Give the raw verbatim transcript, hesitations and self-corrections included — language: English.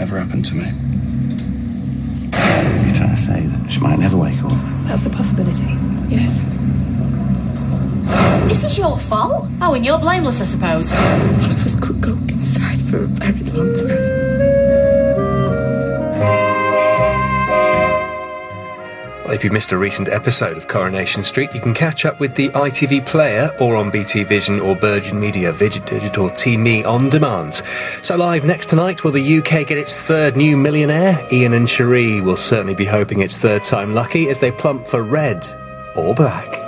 ever happened to me. You're trying to say that she might never wake up? That's a possibility, yes. This is your fault. Oh, and you're blameless, I suppose. All of us could go inside for a very long time. Well, if you missed a recent episode of Coronation Street, you can catch up with the I T V Player or on B T Vision or Virgin Media Digital T V Me on demand. So live next tonight, will the U K get its third new millionaire? Ian and Cherie will certainly be hoping it's third time lucky as they plump for red or black.